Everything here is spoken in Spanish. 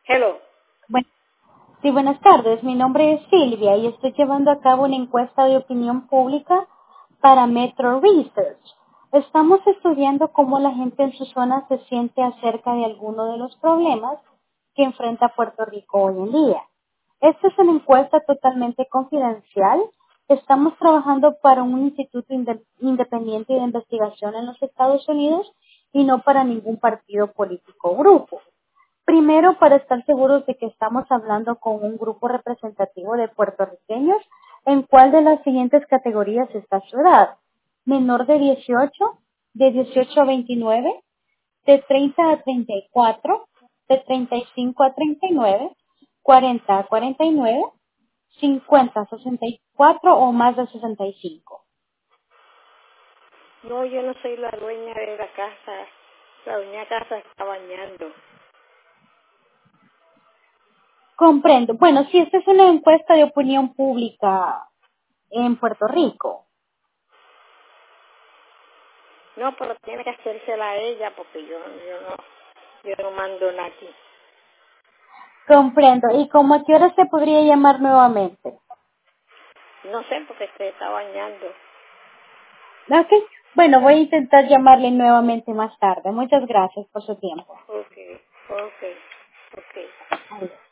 Hello. Bueno, sí, buenas tardes. Mi nombre es Silvia y estoy llevando a cabo una encuesta de opinión pública para Metro Research. Estamos estudiando cómo la gente en su zona se siente acerca de alguno de los problemas que enfrenta Puerto Rico hoy en día. Esta es una encuesta totalmente confidencial. Estamos trabajando para un instituto independiente de investigación en los Estados Unidos y no para ningún partido político o grupo. Primero, para estar seguros de que estamos hablando con un grupo representativo de puertorriqueños, ¿en cuál de las siguientes categorías está su edad? Menor de 18, de 18 a 29, de 30 a 34, de 35 a 39, 40 a 49, 50 a 64 o más de 65. No, yo no soy la dueña de la casa. La dueña de casa está bañando. Comprendo. Bueno, si esta es una encuesta de opinión pública en Puerto Rico. No, pero tiene que hacérsela a ella porque yo no mando nada aquí. Comprendo. ¿Y como a qué hora se podría llamar nuevamente? No sé porque se está bañando. Ok. Bueno, voy a intentar llamarle nuevamente más tarde. Muchas gracias por su tiempo. Ok. Adiós.